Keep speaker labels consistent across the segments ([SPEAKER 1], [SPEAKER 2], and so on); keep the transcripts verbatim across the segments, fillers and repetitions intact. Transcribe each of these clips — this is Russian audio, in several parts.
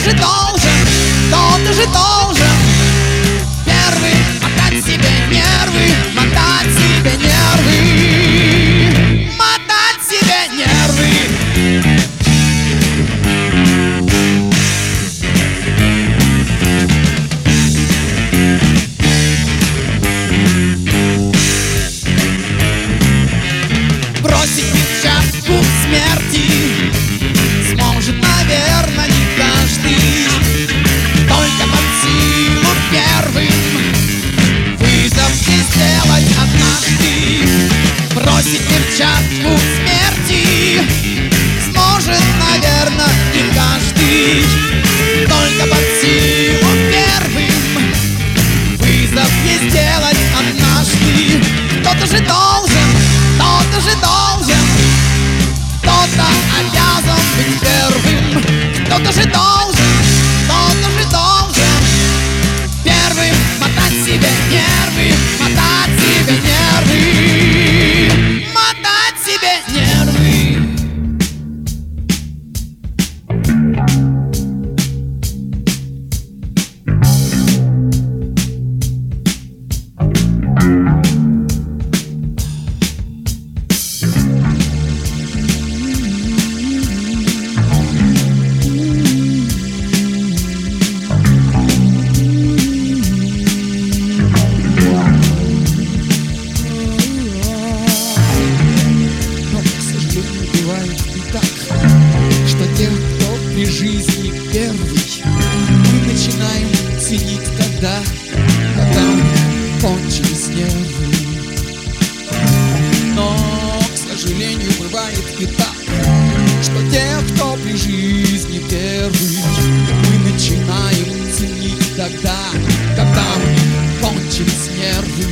[SPEAKER 1] же должен, кто-то же должен первый мотать себе нервы, мотать себе нервы, мотать себе нервы. Бросить перчатку смерти сможет, наверное, не каждый. Только под силу первым вызов не сделать однажды. Бросить перчатку смерти сможет, наверное, не каждый. Только под силу первым вызов не сделать однажды. Кто-то же должен, кто-то же должен, кто-то обязан быть первым. Кто-то же должен, кто-то же должен первым мотать себе нервы, мотать себе нервы, мотать себе нервы.
[SPEAKER 2] Что тех, кто при жизни первый, мы начинаем ценить тогда, когда кончились нервы. Но, к сожалению, бывает и так, что тех, кто при жизни первый, мы начинаем ценить тогда, когда у них кончились нервы.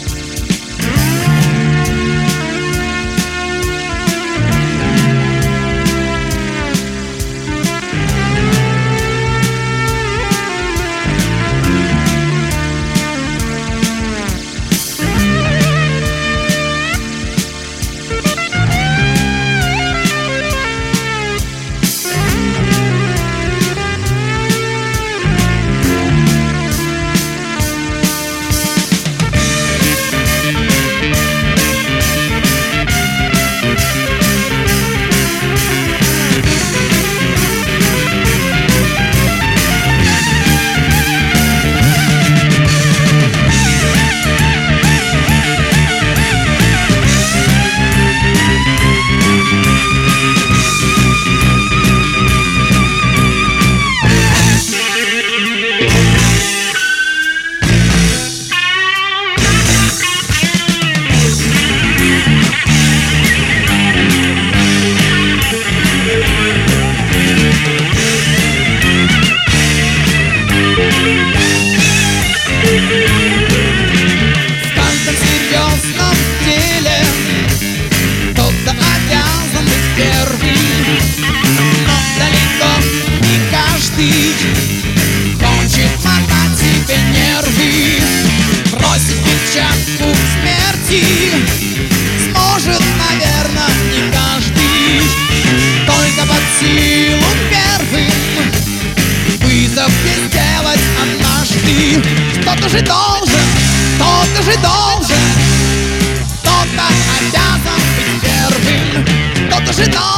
[SPEAKER 1] Хочет мотать себе нервы, бросить перчатку смерти сможет, наверное, не каждый. Только под силу первым вызов не сделать однажды. Кто-то же должен, кто-то же должен, кто-то обязан быть первым. Кто-то же должен.